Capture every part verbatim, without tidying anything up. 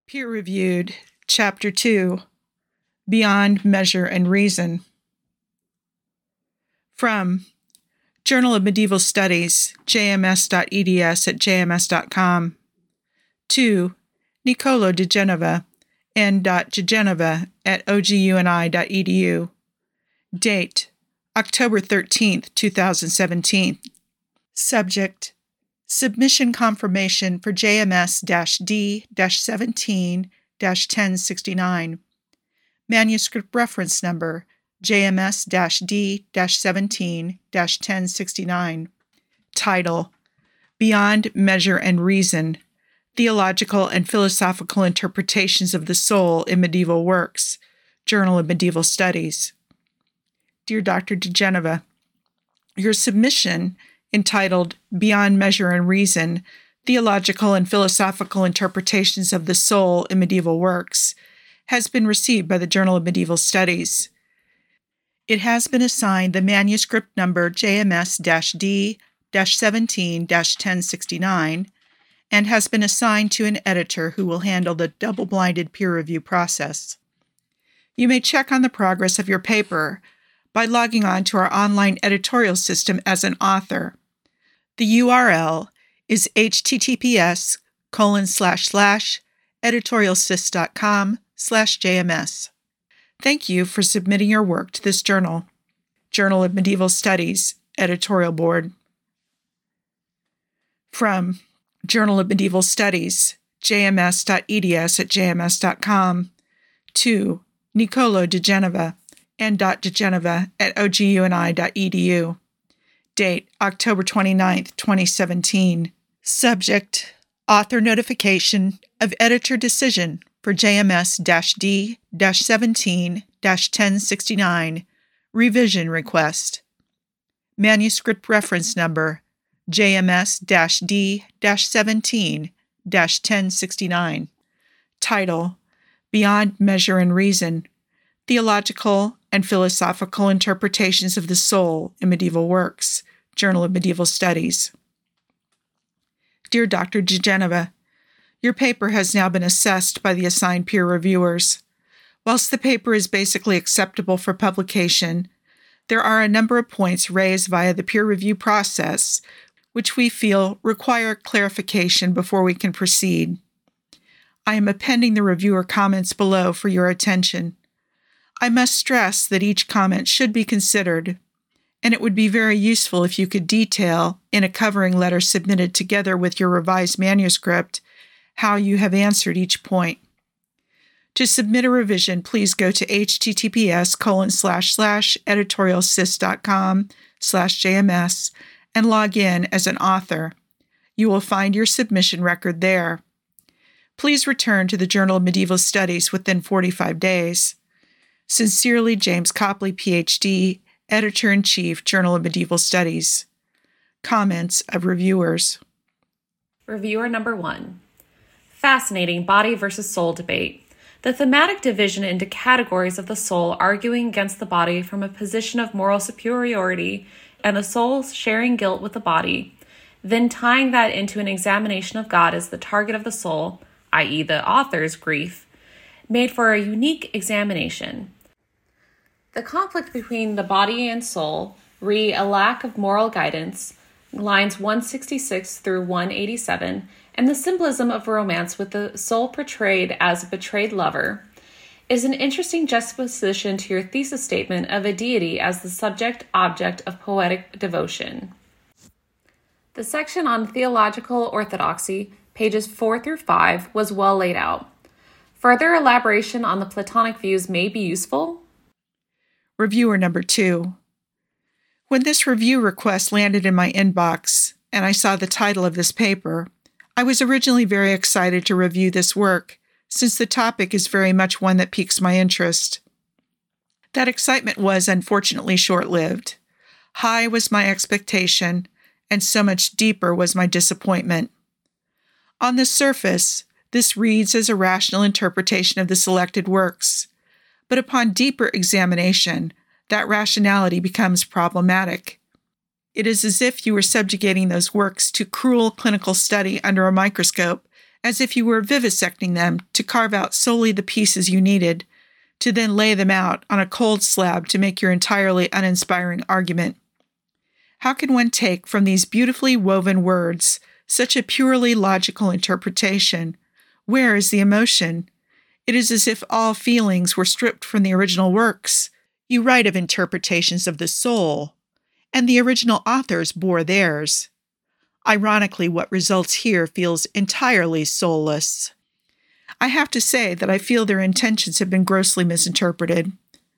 Peer-reviewed, Chapter two, Beyond Measure and Reason. From Journal of Medieval Studies, j m s dot e d s at j m s dot com. To Niccolò di Genova, n dot Genova at o g u n i dot e d u. Date, October thirteenth, two thousand seventeen. Subject, Submission Confirmation for J M S D seventeen dash ten sixty-nine. Manuscript Reference Number J M S D seventeen dash ten sixty-nine. Title, Beyond Measure and Reason, Theological and Philosophical Interpretations of the Soul in Medieval Works, Journal of Medieval Studies. Dear Doctor di Genova, your submission, entitled Beyond Measure and Reason, Theological and Philosophical Interpretations of the Soul in Medieval Works, has been received by the Journal of Medieval Studies. It has been assigned the manuscript number J M S D seventeen dash ten sixty-nine and has been assigned to an editor who will handle the double-blinded peer review process. You may check on the progress of your paper by logging on to our online editorial system as an author. The U R L is https colon slash slash editorialsys.com slash jms. Thank you for submitting your work to this journal. Journal of Medieval Studies, Editorial Board. From Journal of Medieval Studies, j m s dot e d s at j m s dot com. To Niccolò di Genova, n dot Genova at o g u n i dot e d u. Date, October twenty-ninth, twenty seventeen. Subject, Author Notification of Editor Decision for J M S D seventeen dash ten sixty-nine, Revision Request. Manuscript Reference Number J M S D seventeen dash ten sixty-nine. Title, Beyond Measure and Reason, Theological and Philosophical Interpretations of the Soul in Medieval Works, Journal of Medieval Studies. Dear Doctor di Genova, your paper has now been assessed by the assigned peer reviewers. Whilst the paper is basically acceptable for publication, there are a number of points raised via the peer review process which we feel require clarification before we can proceed. I am appending the reviewer comments below for your attention. I must stress that each comment should be considered, and it would be very useful if you could detail, in a covering letter submitted together with your revised manuscript, how you have answered each point. To submit a revision, please go to https colon slash slash editorialsys.com slash jms and log in as an author. You will find your submission record there. Please return to the Journal of Medieval Studies within forty-five days. Sincerely, James Copley, P H D, Editor-in-Chief, Journal of Medieval Studies. Comments of reviewers. Reviewer number one. Fascinating body versus soul debate. The thematic division into categories of the soul arguing against the body from a position of moral superiority and the soul sharing guilt with the body, then tying that into an examination of God as the target of the soul, that is the author's grief, made for a unique examination. The conflict between the body and soul, re a lack of moral guidance, lines one sixty-six through one eighty-seven, and the symbolism of romance with the soul portrayed as a betrayed lover, is an interesting juxtaposition to your thesis statement of a deity as the subject-object of poetic devotion. The section on theological orthodoxy, pages four through five, was well laid out. Further elaboration on the Platonic views may be useful. Reviewer number two. When this review request landed in my inbox and I saw the title of this paper, I was originally very excited to review this work, since the topic is very much one that piques my interest. That excitement was unfortunately short-lived. High was my expectation, and so much deeper was my disappointment. On the surface, this reads as a rational interpretation of the selected works, but upon deeper examination, that rationality becomes problematic. It is as if you were subjugating those works to cruel clinical study under a microscope as if you were vivisecting them to carve out solely the pieces you needed, to then lay them out on a cold slab to make your entirely uninspiring argument. How can one take from these beautifully woven words such a purely logical interpretation? Where is the emotion? It is as if all feelings were stripped from the original works. You write of interpretations of the soul, and the original authors bore theirs. Ironically, what results here feels entirely soulless. I have to say that I feel their intentions have been grossly misinterpreted.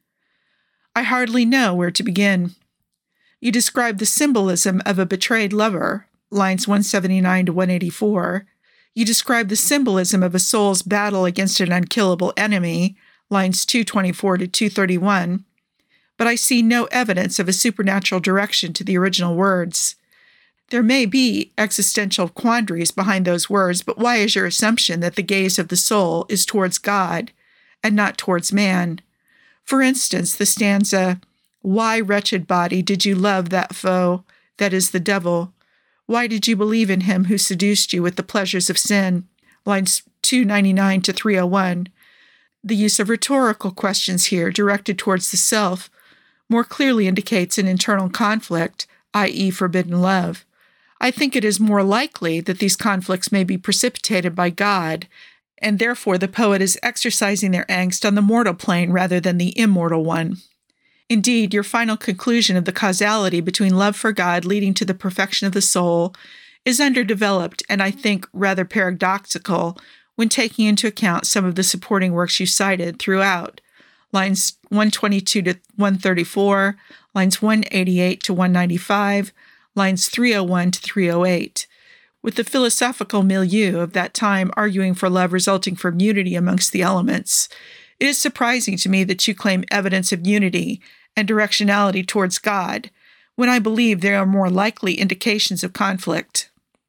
I hardly know where to begin. You describe the symbolism of a betrayed lover, lines one seventy-nine to one eighty-four. You describe the symbolism of a soul's battle against an unkillable enemy, lines two twenty-four to two thirty-one. But I see no evidence of a supernatural direction to the original words. There may be existential quandaries behind those words, but why is your assumption that the gaze of the soul is towards God and not towards man? For instance, the stanza, "Why, wretched body, did you love that foe, that is the devil? Why did you believe in him who seduced you with the pleasures of sin?" lines two ninety-nine to three oh one. The use of rhetorical questions here directed towards the self more clearly indicates an internal conflict, that is forbidden love. I think it is more likely that these conflicts may be precipitated by God, and therefore the poet is exercising their angst on the mortal plane rather than the immortal one. Indeed, your final conclusion of the causality between love for God leading to the perfection of the soul is underdeveloped and I think rather paradoxical when taking into account some of the supporting works you cited throughout, lines one twenty-two to one thirty-four, lines one eighty-eight to one ninety-five, lines three oh one to three oh eight. With the philosophical milieu of that time arguing for love resulting from unity amongst the elements, it is surprising to me that you claim evidence of unity and directionality towards God, when I believe there are more likely indications of conflict.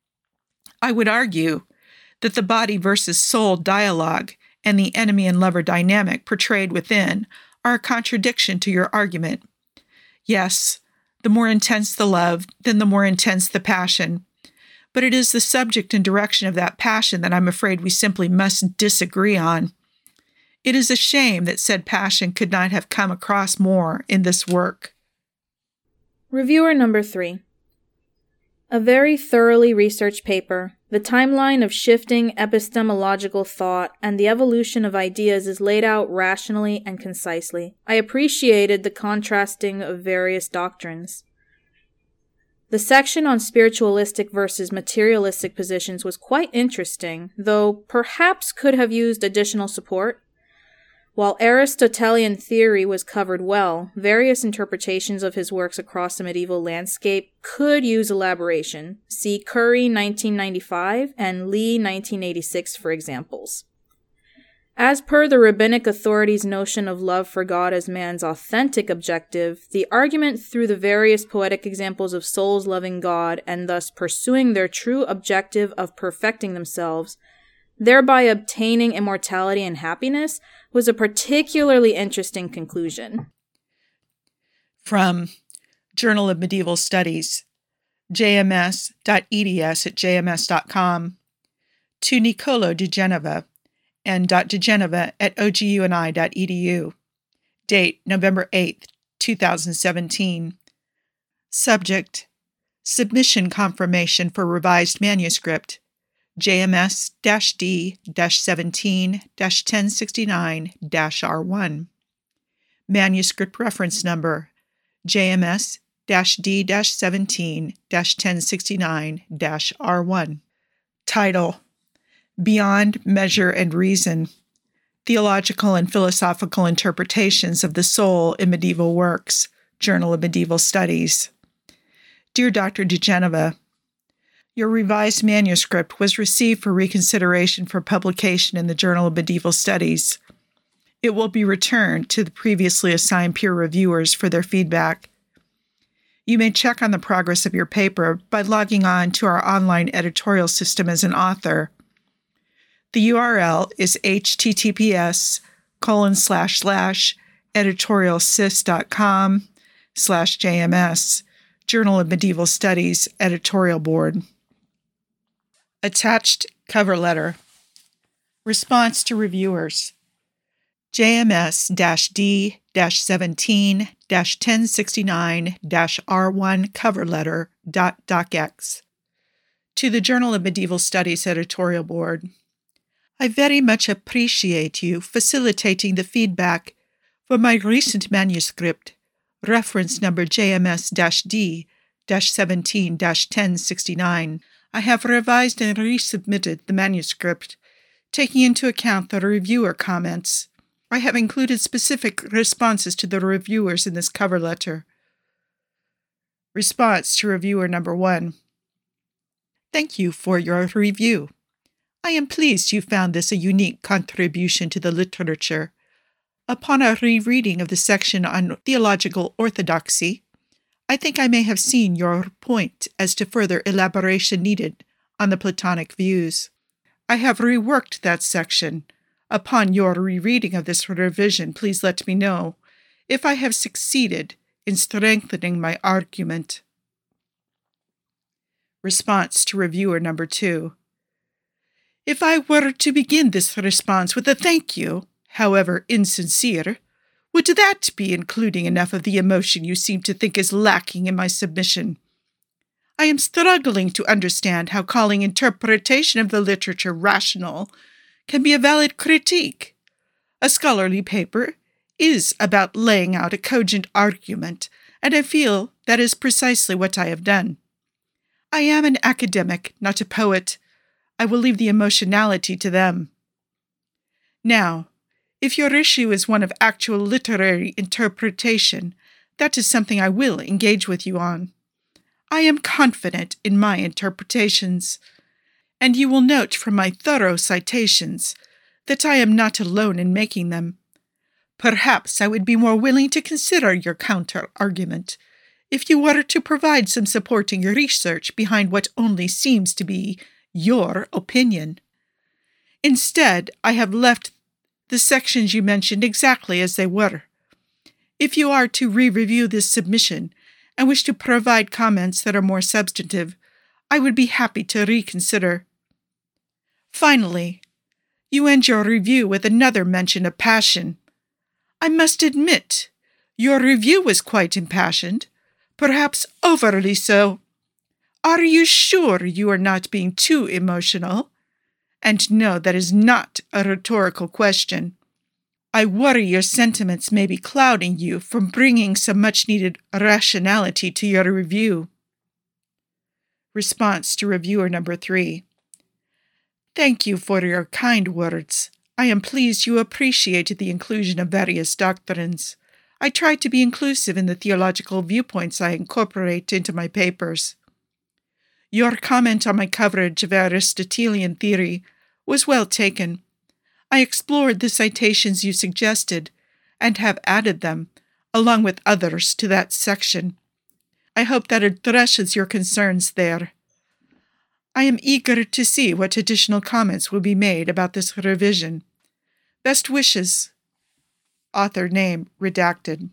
I would argue that the body versus soul dialogue and the enemy and lover dynamic portrayed within are a contradiction to your argument. Yes, the more intense the love, then the more intense the passion. But it is the subject and direction of that passion that I'm afraid we simply must disagree on. It is a shame that said passion could not have come across more in this work. Reviewer number three. A very thoroughly researched paper. The timeline of shifting epistemological thought and the evolution of ideas is laid out rationally and concisely. I appreciated the contrasting of various doctrines. The section on spiritualistic versus materialistic positions was quite interesting, though perhaps could have used additional support. While Aristotelian theory was covered well, various interpretations of his works across the medieval landscape could use elaboration. See Curry nineteen ninety-five and Lee nineteen eighty-six for examples. As per the rabbinic authority's notion of love for God as man's authentic objective, the argument through the various poetic examples of souls loving God and thus pursuing their true objective of perfecting themselves, thereby obtaining immortality and happiness, was a particularly interesting conclusion. From Journal of Medieval Studies, j m s dot e d s at j m s dot com, to Niccolò di Genova, and .digenova at o g u n i dot e d u. Date November eighth, twenty seventeen. Subject: Submission Confirmation for Revised Manuscript, J M S D seventeen ten sixty-nine R one. Manuscript Reference Number J M S D seventeen ten sixty-nine R one. Title: Beyond Measure and Reason, Theological and Philosophical Interpretations of the Soul in Medieval Works, Journal of Medieval Studies. Dear Doctor diGenova, your revised manuscript was received for reconsideration for publication in the Journal of Medieval Studies. It will be returned to the previously assigned peer reviewers for their feedback. You may check on the progress of your paper by logging on to our online editorial system as an author. The U R L is https colon slash slash editorialsys.com slash JMS, Journal of Medieval Studies editorial board. Attached cover letter. Response to reviewers. J M S D seventeen ten sixty-nine R one cover letter docx. To the Journal of Medieval Studies editorial board. I very much appreciate you facilitating the feedback for my recent manuscript, reference number J M S D seventeen ten sixty-nine. I have revised and resubmitted the manuscript, taking into account the reviewer comments. I have included specific responses to the reviewers in this cover letter. Response to reviewer number one. Thank you for your review. I am pleased you found this a unique contribution to the literature. Upon a rereading of the section on theological orthodoxy, I think I may have seen your point as to further elaboration needed on the Platonic views. I have reworked that section. Upon your rereading of this revision, please let me know if I have succeeded in strengthening my argument. Response to reviewer number two. If I were to begin this response with a thank you, however insincere, would that be including enough of the emotion you seem to think is lacking in my submission? I am struggling to understand how calling interpretation of the literature rational can be a valid critique. A scholarly paper is about laying out a cogent argument, and I feel that is precisely what I have done. I am an academic, not a poet. I will leave the emotionality to them. Now, if your issue is one of actual literary interpretation, that is something I will engage with you on. I am confident in my interpretations, and you will note from my thorough citations that I am not alone in making them. Perhaps I would be more willing to consider your counter-argument if you were to provide some supporting research behind what only seems to be your opinion. Instead, I have left the sections you mentioned exactly as they were. If you are to re-review this submission and wish to provide comments that are more substantive, I would be happy to reconsider. Finally, you end your review with another mention of passion. I must admit, your review was quite impassioned, perhaps overly so. Are you sure you are not being too emotional? And no, that is not a rhetorical question. I worry your sentiments may be clouding you from bringing some much-needed rationality to your review. Response to reviewer number three. Thank you for your kind words. I am pleased you appreciated the inclusion of various doctrines. I try to be inclusive in the theological viewpoints I incorporate into my papers. Your comment on my coverage of Aristotelian theory was well taken. I explored the citations you suggested and have added them, along with others, to that section. I hope that addresses your concerns there. I am eager to see what additional comments will be made about this revision. Best wishes. Author name redacted.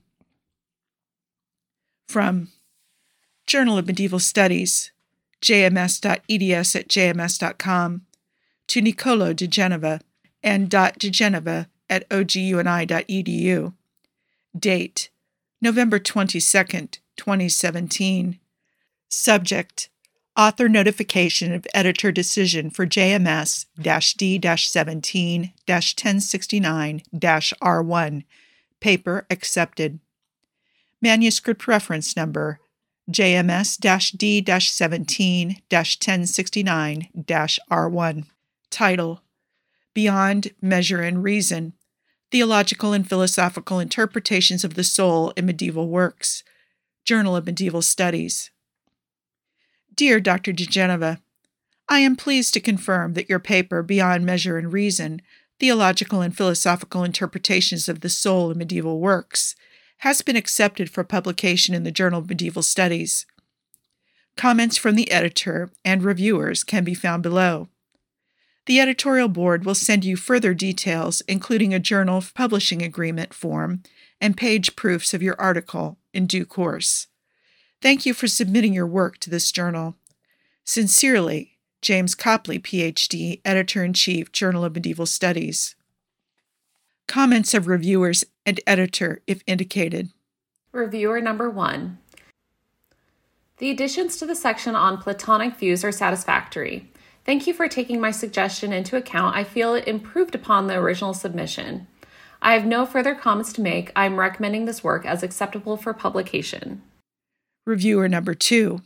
From Journal of Medieval Studies, j m s dot e d s at j m s dot com, to Nicolo de Genova, and .degenova at o g u n i dot e d u. Date, November twenty-second, twenty seventeen. Subject, Author notification of editor decision for J M S D seventeen ten sixty-nine R one. Paper accepted. Manuscript reference number J M S D seventeen ten sixty-nine R one. Title: Beyond Measure and Reason. Theological and Philosophical Interpretations of the Soul in Medieval Works. Journal of Medieval Studies. Dear Doctor de Genova, I am pleased to confirm that your paper, Beyond Measure and Reason, Theological and Philosophical Interpretations of the Soul in Medieval Works, has been accepted for publication in the Journal of Medieval Studies. Comments from the editor and reviewers can be found below. The editorial board will send you further details, including a journal publishing agreement form and page proofs of your article, in due course. Thank you for submitting your work to this journal. Sincerely, James Copley, P H D, Editor-in-Chief, Journal of Medieval Studies. Comments of reviewers and editor, if indicated. Reviewer number one. The additions to the section on Platonic views are satisfactory. Thank you for taking my suggestion into account. I feel it improved upon the original submission. I have no further comments to make. I am recommending this work as acceptable for publication. Reviewer number two.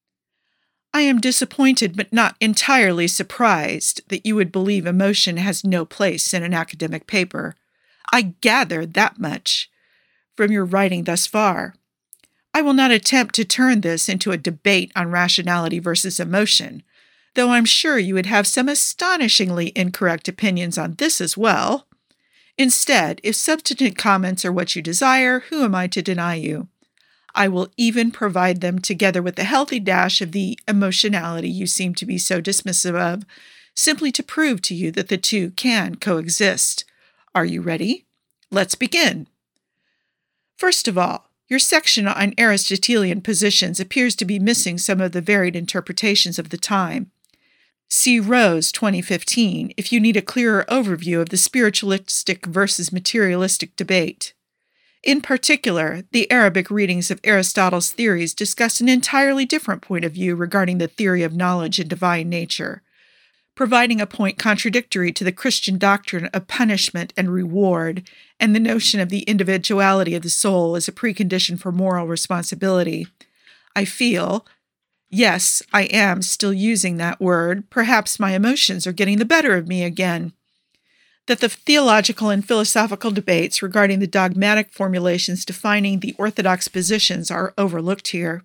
I am disappointed but not entirely surprised that you would believe emotion has no place in an academic paper. I gathered that much from your writing thus far. I will not attempt to turn this into a debate on rationality versus emotion, though I'm sure you would have some astonishingly incorrect opinions on this as well. Instead, if substantive comments are what you desire, who am I to deny you? I will even provide them together with a healthy dash of the emotionality you seem to be so dismissive of, simply to prove to you that the two can coexist. Are you ready? Let's begin. First of all, your section on Aristotelian positions appears to be missing some of the varied interpretations of the time. See Rose, twenty fifteen, if you need a clearer overview of the spiritualistic versus materialistic debate. In particular, the Arabic readings of Aristotle's theories discuss an entirely different point of view regarding the theory of knowledge and divine nature, providing a point contradictory to the Christian doctrine of punishment and reward and the notion of the individuality of the soul as a precondition for moral responsibility. I feel, yes, I am still using that word, perhaps my emotions are getting the better of me again, that the theological and philosophical debates regarding the dogmatic formulations defining the orthodox positions are overlooked here.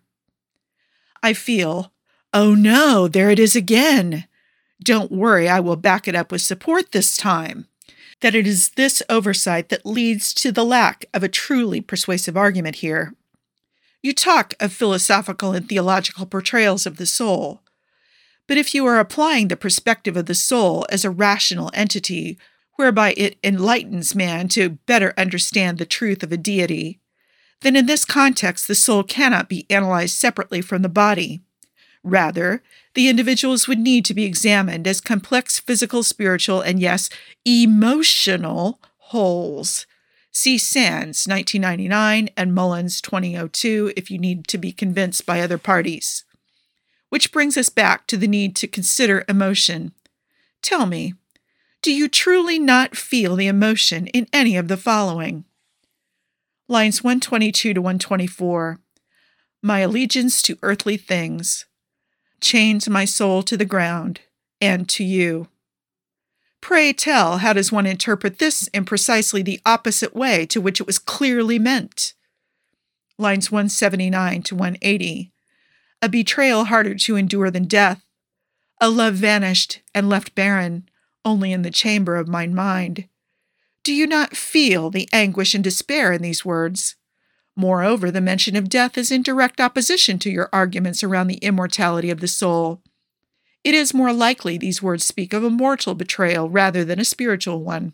I feel, oh no, there it is again. Don't worry, I will back it up with support this time. That it is this oversight that leads to the lack of a truly persuasive argument here. You talk of philosophical and theological portrayals of the soul, but if you are applying the perspective of the soul as a rational entity, whereby it enlightens man to better understand the truth of a deity, then in this context the soul cannot be analyzed separately from the body. Rather, the individuals would need to be examined as complex physical, spiritual, and yes, emotional wholes. See Sands, nineteen ninety-nine, and Mullins, twenty oh two, if you need to be convinced by other parties. Which brings us back to the need to consider emotion. Tell me, do you truly not feel the emotion in any of the following? Lines one twenty-two to one twenty-four. My allegiance to earthly things chains my soul to the ground and to you. Pray tell, how does one interpret this in precisely the opposite way to which it was clearly meant? Lines one seventy-nine to one eighty. A betrayal harder to endure than death. A love vanished and left barren, only in the chamber of mine mind. Do you not feel the anguish and despair in these words? Moreover, the mention of death is in direct opposition to your arguments around the immortality of the soul. It is more likely these words speak of a mortal betrayal rather than a spiritual one.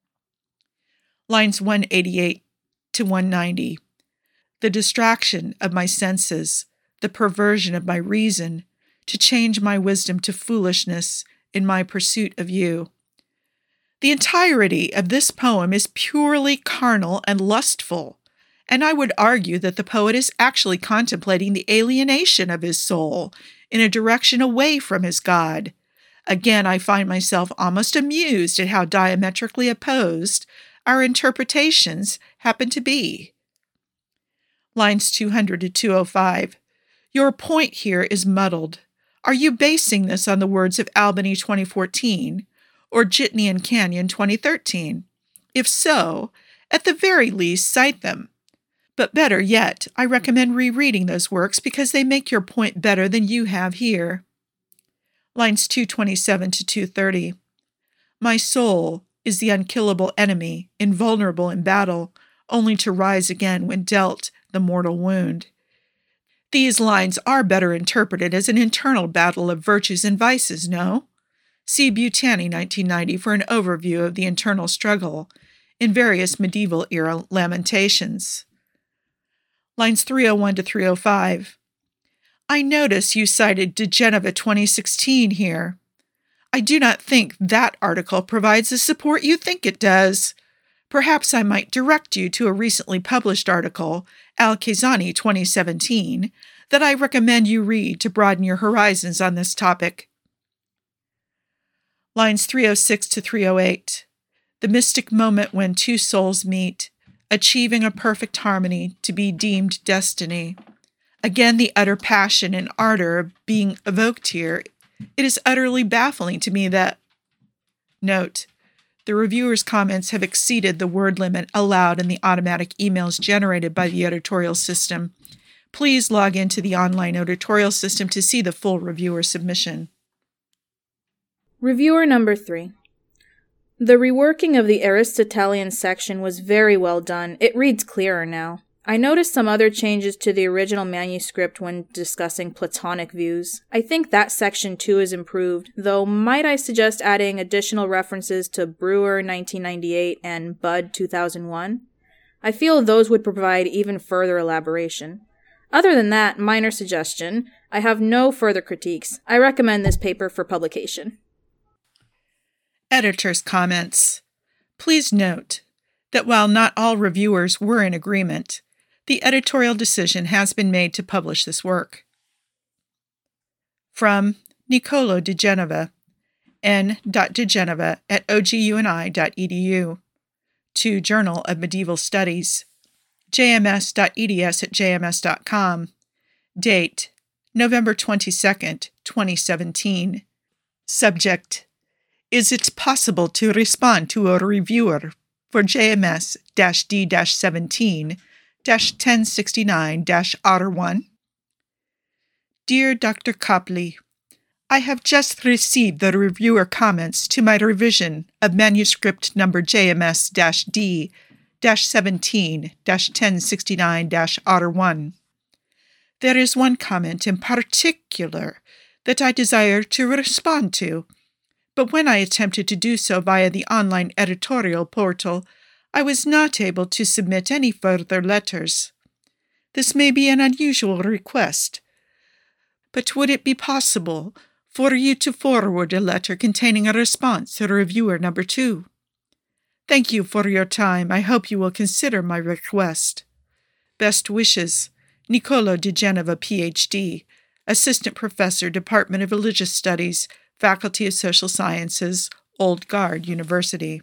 Lines one eighty-eight to one ninety. The distraction of my senses, the perversion of my reason, to change my wisdom to foolishness in my pursuit of you. The entirety of this poem is purely carnal and lustful, and I would argue that the poet is actually contemplating the alienation of his soul in a direction away from his God. Again, I find myself almost amused at how diametrically opposed our interpretations happen to be. Lines two hundred to two oh five. Your point here is muddled. Are you basing this on the words of Albany twenty fourteen or Jitney and Canyon twenty thirteen? If so, at the very least, cite them. But better yet, I recommend rereading those works because they make your point better than you have here. Lines two twenty-seven to two thirty. My soul is the unkillable enemy, invulnerable in battle, only to rise again when dealt the mortal wound. These lines are better interpreted as an internal battle of virtues and vices, no? See Butani, nineteen ninety, for an overview of the internal struggle in various medieval-era lamentations. Lines three oh one to three oh five. I notice you cited DeGeneva twenty sixteen here. I do not think that article provides the support you think it does. Perhaps I might direct you to a recently published article, Al-Kazani twenty seventeen, that I recommend you read to broaden your horizons on this topic. Lines three oh six to three oh eight. The mystic moment when two souls meet, achieving a perfect harmony to be deemed destiny. Again, the utter passion and ardor being evoked here. It is utterly baffling to me that... Note, the reviewer's comments have exceeded the word limit allowed in the automatic emails generated by the editorial system. Please log into the online editorial system to see the full reviewer submission. Reviewer number three. The reworking of the Aristotelian section was very well done. It reads clearer now. I noticed some other changes to the original manuscript when discussing Platonic views. I think that section too is improved, though might I suggest adding additional references to Brewer nineteen ninety-eight and Budd two thousand one? I feel those would provide even further elaboration. Other than that, minor suggestion, I have no further critiques. I recommend this paper for publication. Editor's comments. Please note that while not all reviewers were in agreement, the editorial decision has been made to publish this work. From Niccolò Di Genova, n dot digenova at o g u n i dot e d u, to Journal of Medieval Studies, j m s dot e d s at j m s dot com, date November twenty-second, twenty seventeen. Subject: Is it possible to respond to a reviewer for J M S D seventeen ten sixty-nine R one? Dear Doctor Copley, I have just received the reviewer comments to my revision of manuscript number J M S D seventeen ten sixty-nine R one. There is one comment in particular that I desire to respond to, but when I attempted to do so via the online editorial portal, I was not able to submit any further letters. This may be an unusual request, but would it be possible for you to forward a letter containing a response to reviewer number two? Thank you for your time. I hope you will consider my request. Best wishes, Niccolò Di Genova, P H D, Assistant Professor, Department of Religious Studies, Faculty of Social Sciences, Old Guard University.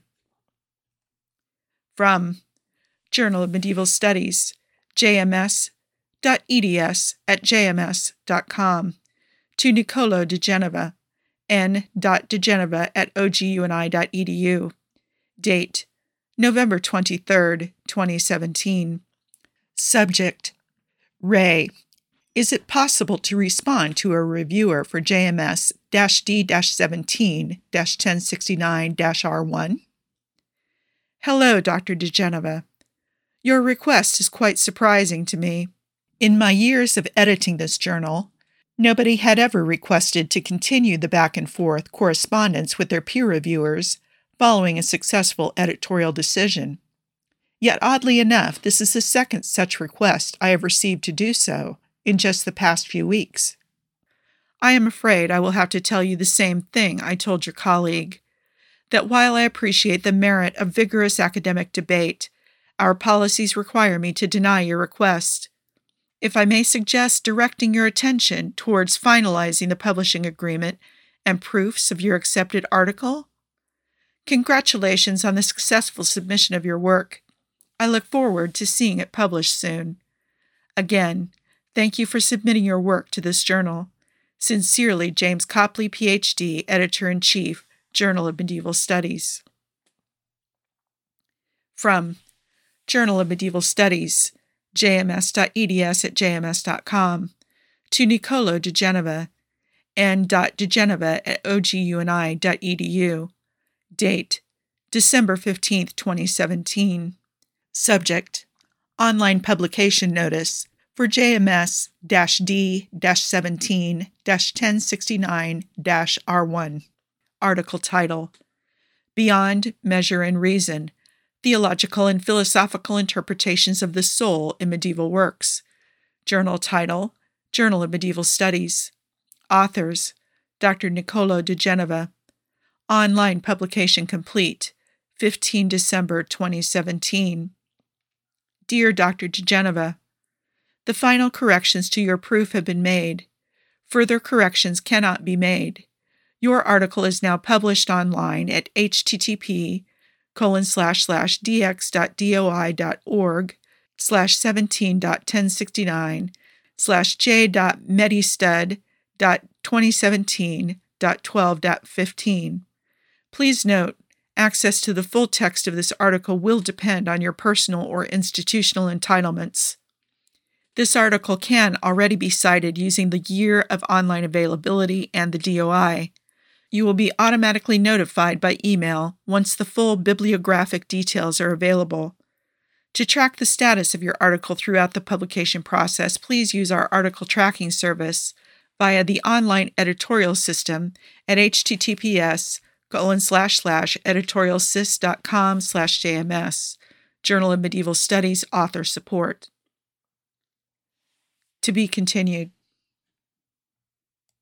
From Journal of Medieval Studies, j m s dot e d s at j m s dot com, to Niccolò Di Genova, n dot digenova at o g u n i dot e d u, date November twenty-third, twenty seventeen. Subject: Ray. Is it possible to respond to a reviewer for J M S D seventeen ten sixty-nine R one? Hello, Doctor Di Genova. Your request is quite surprising to me. In my years of editing this journal, nobody had ever requested to continue the back-and-forth correspondence with their peer reviewers following a successful editorial decision. Yet, oddly enough, this is the second such request I have received to do so in just the past few weeks. I am afraid I will have to tell you the same thing I told your colleague, that while I appreciate the merit of vigorous academic debate, our policies require me to deny your request. If I may suggest directing your attention towards finalizing the publishing agreement and proofs of your accepted article? Congratulations on the successful submission of your work. I look forward to seeing it published soon. Again, thank you for submitting your work to this journal. Sincerely, James Copley, P H D, Editor-in-Chief, Journal of Medieval Studies. From Journal of Medieval Studies, j m s dot e d s at j m s dot com, to Niccolò Di Genova, n dot digenova at o g u n i dot e d u, date December fifteenth, twenty seventeen. Subject: Online Publication Notice for J M S D seventeen ten sixty-nine R one. Article title: Beyond Measure and Reason, Theological and Philosophical Interpretations of the Soul in Medieval Works. Journal title: Journal of Medieval Studies. Authors, Doctor Niccolò de Genova. Online publication complete, the fifteenth of December twenty seventeen. Dear Doctor de Genova, the final corrections to your proof have been made. Further corrections cannot be made. Your article is now published online at http colon slash slash dx.doi.org slash 17.1069 slash j.medistud.2017.12.15. Please note, access to the full text of this article will depend on your personal or institutional entitlements. This article can already be cited using the year of online availability and the D O I. You will be automatically notified by email once the full bibliographic details are available. To track the status of your article throughout the publication process, please use our article tracking service via the online editorial system at https colon slash slash editorialsys.com slash jms, Journal of Medieval Studies author support. To be continued.